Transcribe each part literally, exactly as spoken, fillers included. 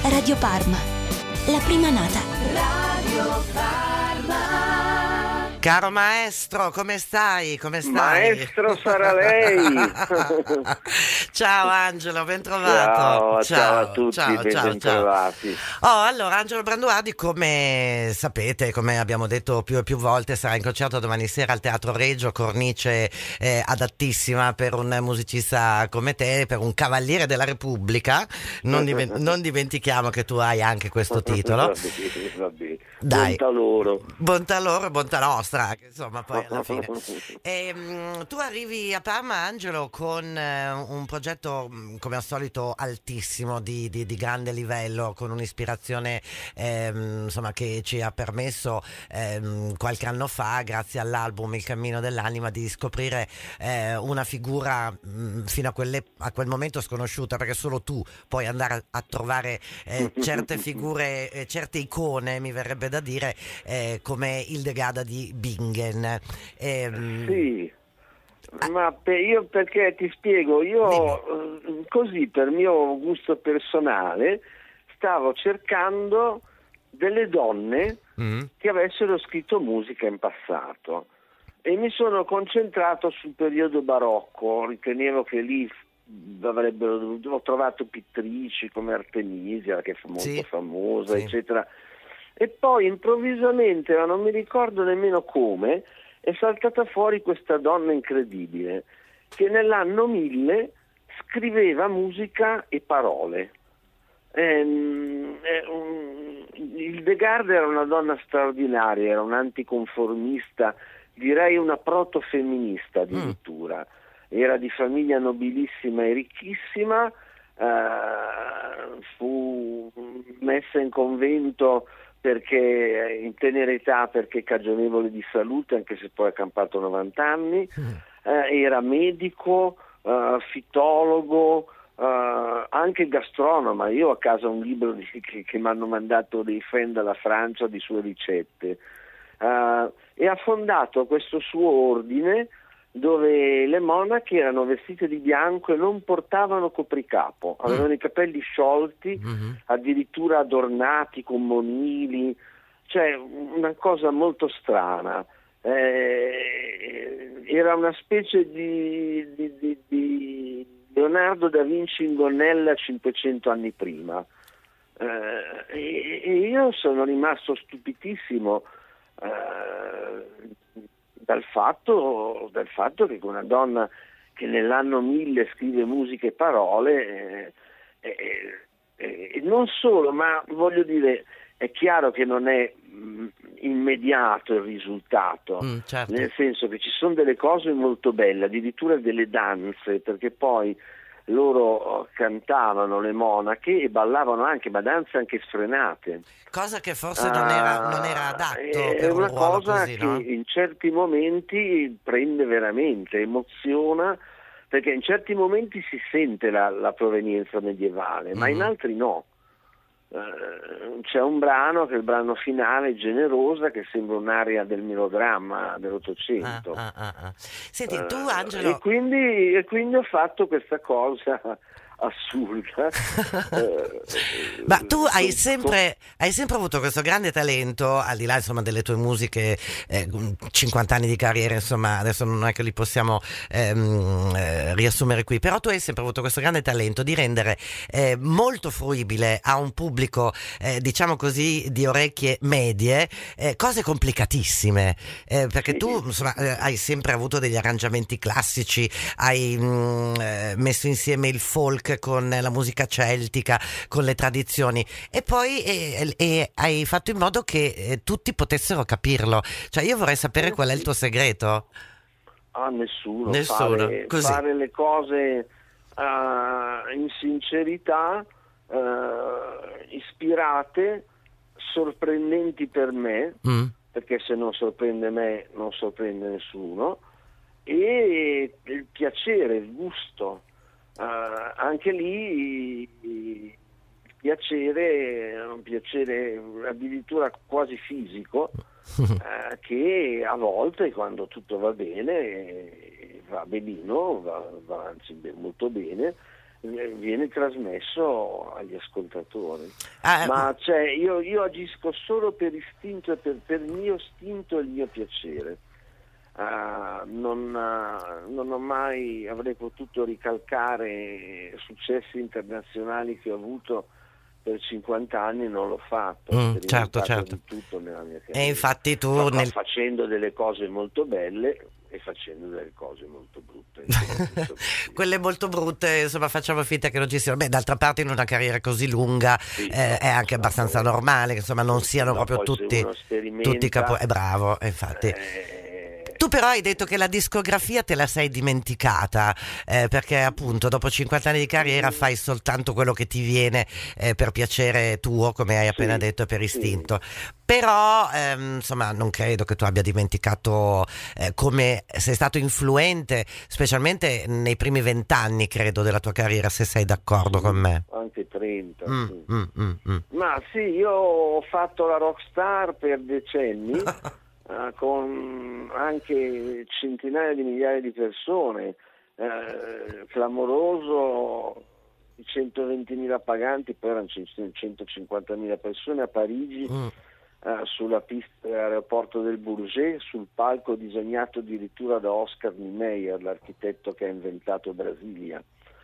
Radio Parma, la prima nata. Radio Parma. Caro maestro, come stai? Come stai? Maestro sarà lei. Ciao Angelo, ben trovato. Ciao, ciao, ciao a tutti, ciao, ben, ciao, ben ciao. trovati. Oh, allora, Angelo Branduardi, come sapete, come abbiamo detto più e più volte, sarà in concerto domani sera al Teatro Regio, cornice eh, adattissima per un musicista come te, per un cavaliere della Repubblica. Non, diven- non dimentichiamo che tu hai anche questo titolo. Va bene, va bene. Dai. Bontà loro. Bontà loro e bontà nostra, che insomma poi alla fine. E, mh, tu arrivi a Parma, Angelo, con eh, un progetto mh, come al solito altissimo, di, di, di grande livello, con un'ispirazione ehm, insomma, che ci ha permesso ehm, qualche anno fa, grazie all'album Il cammino dell'anima, di scoprire eh, una figura mh, fino a, quelle, a quel momento sconosciuta, perché solo tu puoi andare a, a trovare eh, certe figure, eh, certe icone, mi verrebbe da dire, eh, come Hildegard di Bingen. Ehm, Sì, ma per io perché ti spiego, io eh, così per mio gusto personale stavo cercando delle donne mm, che avessero scritto musica in passato e mi sono concentrato sul periodo barocco. Ritenevo che lì avrebbero dovuto, ho trovato pittrici come Artemisia, che è molto Sì. famosa, Sì. eccetera, e poi improvvisamente, ma non mi ricordo nemmeno come, è saltata fuori questa donna incredibile che nell'anno mille scriveva musica e parole. Ehm, è un- Hildegard era una donna straordinaria, era un'anticonformista, direi una protofemminista addirittura. Era di famiglia nobilissima e ricchissima, eh, fu messa in convento perché in tenera età, perché cagionevole di salute, anche se poi ha campato novanta anni, eh, era medico, eh, fitologo, eh, anche gastronoma. Io ho a casa un libro di, che, che mi hanno mandato dei fan dalla Francia di sue ricette, eh, e ha fondato questo suo ordine dove le monache erano vestite di bianco e non portavano copricapo, avevano i capelli sciolti, mhm. addirittura adornati con monili, cioè una cosa molto strana. Eh, era una specie di, di, di, di Leonardo da Vinci in gonnella cinquecento anni prima. Eh, e, e io sono rimasto stupitissimo eh, dal fatto, dal fatto che una donna che nell'anno mille scrive musica e parole, eh, eh, e non solo, ma voglio dire, è chiaro che non è mh, immediato il risultato, Mm, certo. nel senso che ci sono delle cose molto belle, addirittura delle danze, perché poi loro cantavano, le monache, e ballavano anche, ma danze anche sfrenate. Cosa che forse non era, non era adatto È per un una ruolo cosa così, che no? in certi momenti prende veramente, emoziona, perché in certi momenti si sente la, la provenienza medievale, ma in Mhm. altri no. Eh, c'è un brano, che è il brano finale, Generosa, che sembra un'aria del melodramma Ah, dell'Ottocento. ah, ah, ah. Senti, tu Eh, Angelo... e, quindi, e quindi ho fatto questa cosa assurda. Eh, Ma tu hai con- sempre, hai sempre avuto questo grande talento, al di là insomma delle tue musiche, eh, cinquanta anni di carriera, insomma adesso non è che li possiamo ehm, eh, riassumere qui, però tu hai sempre avuto questo grande talento di rendere eh, molto fruibile a un pubblico, eh, diciamo così, di orecchie medie, eh, cose complicatissime, eh, perché tu insomma eh, hai sempre avuto degli arrangiamenti classici, hai mm, eh, messo insieme il folk con la musica celtica, con le tradizioni, e poi eh, eh, hai fatto in modo che eh, tutti potessero capirlo. Cioè io vorrei sapere qual è il tuo segreto. a nessuno, Nessuno, fare, così. fare le cose eh, in sincerità, eh, ispirate, sorprendenti per me, Mm. perché se non sorprende me non sorprende nessuno, e il piacere, il gusto. Uh, anche lì il piacere è un piacere addirittura quasi fisico, uh, che a volte, quando tutto va bene, va benino, va, va anzi molto bene, viene trasmesso agli ascoltatori. Ah, ma cioè, io, io agisco solo per istinto e per, per il mio istinto e il mio piacere. Uh, non, uh, non ho mai, avrei potuto ricalcare successi internazionali che ho avuto per cinquanta anni, non l'ho fatto. Mm, certo, certo. Di tutto nella mia carriera. E infatti tu no, nel... facendo delle cose molto belle e facendo delle cose molto brutte. Quelle molto brutte, insomma, facciamo finta che non ci siano. Beh, d'altra parte in una carriera così lunga sì, eh, no, è anche abbastanza no, normale che insomma non siano no, proprio tutti, tutti capo... È bravo, infatti. Eh, Tu però hai detto che la discografia te la sei dimenticata, eh, perché appunto dopo cinquanta anni di carriera fai soltanto quello che ti viene eh, per piacere tuo, come hai appena sì, detto, per istinto. Sì. Però ehm, insomma non credo che tu abbia dimenticato eh, come sei stato influente, specialmente nei primi vent'anni, credo, della tua carriera, se sei d'accordo sì, con me. Anche trenta. Mm, sì. mm, mm, mm. Ma sì, io ho fatto la rockstar per decenni. Uh, con anche centinaia di migliaia di persone, uh, clamoroso, centoventimila paganti, poi erano centocinquantamila persone a Parigi, Mm. uh, sulla pista dell'aeroporto del Bourget, sul palco disegnato addirittura da Oscar Niemeyer, l'architetto che ha inventato Brasilia.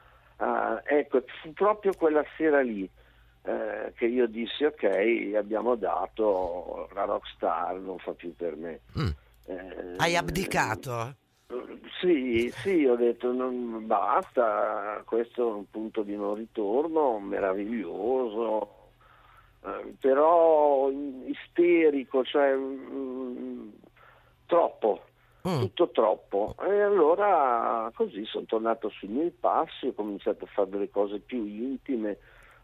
Uh, ecco, fu proprio quella sera lì Eh, che io dissi ok, abbiamo dato, la rockstar non fa più per me. Mm. Eh, Hai abdicato? Eh, sì, sì, ho detto non basta, questo è un punto di non ritorno meraviglioso, eh, però isterico, cioè mh, troppo. Mm. Tutto troppo, e allora così sono tornato sui miei passi, ho cominciato a fare delle cose più intime.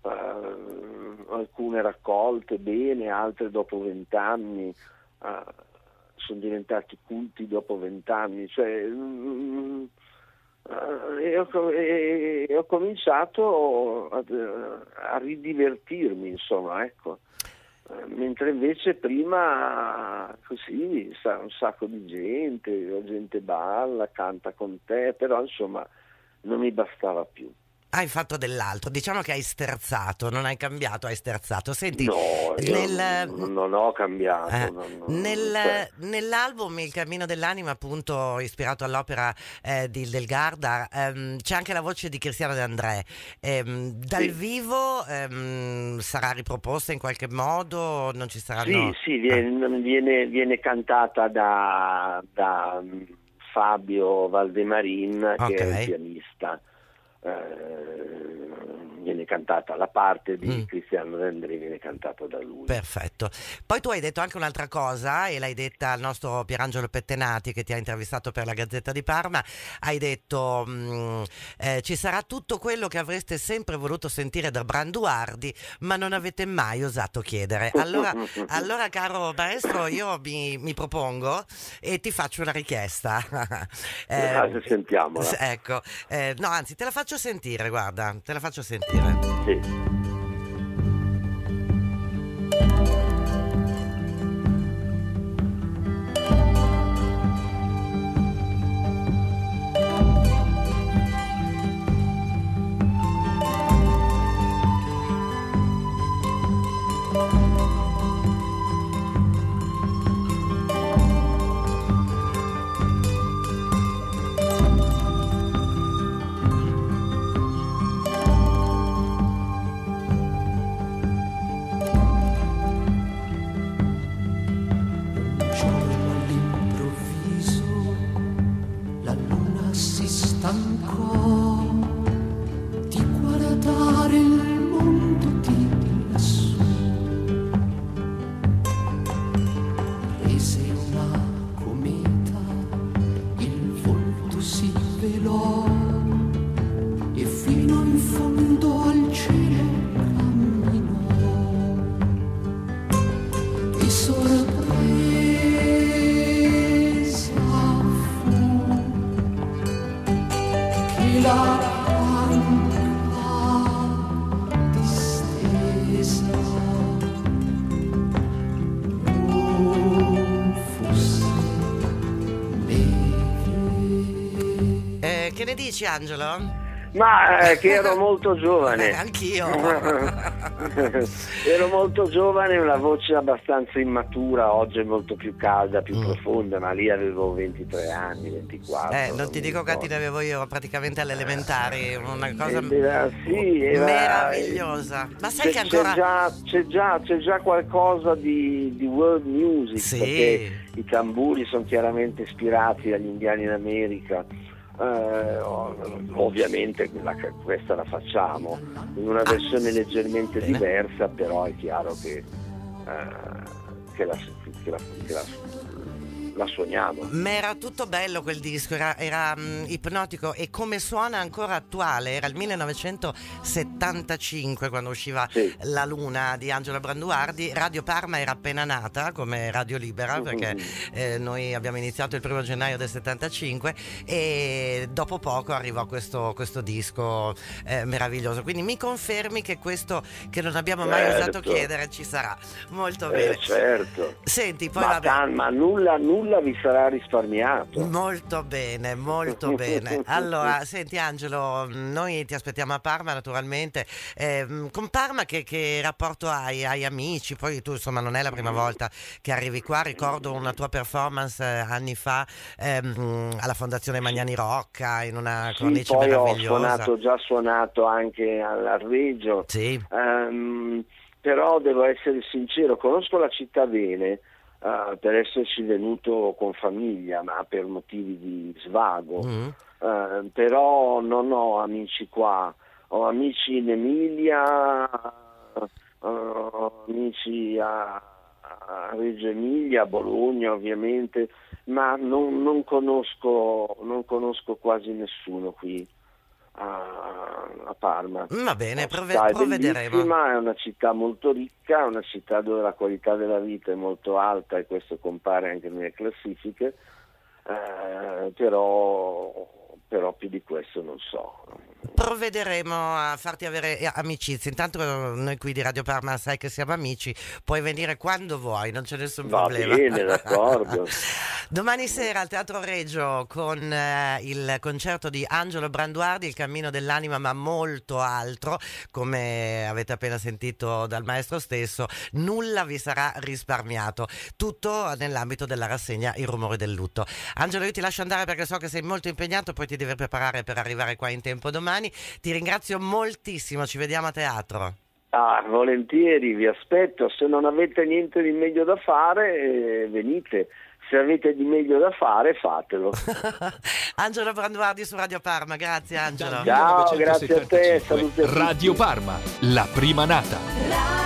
Uh, alcune raccolte bene, altre dopo vent'anni uh, sono diventati culti dopo vent'anni, cioè mm, uh, e, ho, e, e ho cominciato a, a ridivertirmi, insomma, ecco. Uh, mentre invece prima così sa un sacco di gente, la gente balla, canta con te, però insomma non mi bastava più. Hai fatto dell'altro, diciamo che hai sterzato, non hai cambiato, hai sterzato. Senti, no, nel, non, non ho cambiato. Eh, non, non, nel, cioè. Nell'album Il cammino dell'anima, appunto ispirato all'opera eh, di Del Garda, ehm, c'è anche la voce di Cristiano De André. Ehm, dal Sì. vivo ehm, sarà riproposta in qualche modo? Non ci saranno... Sì, sì, viene, ah. viene, viene cantata da, da Fabio Valdemarin, Okay. che è il pianista. Eh, viene cantata la parte di Mm. Cristiano De André, viene cantata da lui. Perfetto. Poi tu hai detto anche un'altra cosa e l'hai detta al nostro Pierangelo Pettenati che ti ha intervistato per la Gazzetta di Parma. Hai detto mh, eh, ci sarà tutto quello che avreste sempre voluto sentire da Branduardi ma non avete mai osato chiedere. Allora, allora caro maestro, io mi, mi propongo e ti faccio una richiesta. eh, Ah, sentiamola. s- ecco, eh, no, anzi te la faccio sentire, guarda, te la faccio sentire. Sì. Eh, che ne dici, Angelo? Ma eh, che ero molto giovane. Eh, anch'io. Ero molto giovane, una voce abbastanza immatura, oggi è molto più calda, più mm. profonda, ma lì avevo ventitré anni, ventiquattro. Eh, non ti dico quanti ne avevo io praticamente alle elementari, una cosa era, sì, era, meravigliosa. Ma sai c'è, che ancora c'è già, c'è già, c'è già qualcosa di, di world music, sì. perché i tamburi sono chiaramente ispirati dagli indiani in America. Eh, ovviamente la, questa la facciamo in una versione ah, leggermente bene. diversa, però è chiaro che, eh, che, la, che, la, che la, la suoniamo. Ma era tutto bello quel disco, era, era um, ipnotico, e come suona ancora attuale. Era il millenovecentosettantacinque quando usciva sì. La Luna di Angelo Branduardi. Radio Parma era appena nata come Radio Libera, mm-hmm. perché eh, noi abbiamo iniziato il primo gennaio del settantacinque e dopo poco arrivò questo, questo disco eh, meraviglioso. Quindi mi confermi che questo che non abbiamo mai certo. osato chiedere ci sarà. Molto eh, bene. Certo. Senti, poi ma, vabbè. can, ma nulla, nulla vi sarà risparmiato. Molto bene, molto bene. Allora, senti Angelo, noi ti aspettiamo a Parma naturalmente. Eh, con Parma che, che rapporto hai? Hai amici? Poi tu insomma non è la prima volta che arrivi qua, ricordo una tua performance eh, anni fa ehm, alla Fondazione Magnani Rocca in una sì, cornice poi meravigliosa. Ho suonato, già suonato anche a Reggio. Sì. Um, però devo essere sincero, conosco la città bene. Uh, per esserci venuto con famiglia, ma per motivi di svago, mm. uh, però non ho amici qua, ho amici in Emilia, uh, amici a, a Reggio Emilia, a Bologna ovviamente, ma non, non conosco non conosco quasi nessuno qui a, a Parma. Va bene, prove- è provvederemo. È una città molto ricca, è una città dove la qualità della vita è molto alta e questo compare anche nelle classifiche, eh, però, però più di questo non so. Provvederemo a farti avere amicizie. Intanto noi qui di Radio Parma sai che siamo amici, puoi venire quando vuoi, non c'è nessun Va problema. Va bene, d'accordo. Domani sera al Teatro Regio con eh, il concerto di Angelo Branduardi, Il cammino dell'anima, ma molto altro, come avete appena sentito dal maestro stesso. Nulla vi sarà risparmiato, tutto nell'ambito della rassegna Il rumore del lutto. Angelo, io ti lascio andare perché so che sei molto impegnato, poi ti devi preparare per arrivare qua in tempo domani. Ti ringrazio moltissimo, ci vediamo a teatro. Ah, volentieri, vi aspetto. Se non avete niente di meglio da fare, eh, venite. Se avete di meglio da fare, fatelo. Angelo Branduardi su Radio Parma, grazie Angelo. Ciao, grazie a te, saluti a tutti. Radio Parma, la prima nata.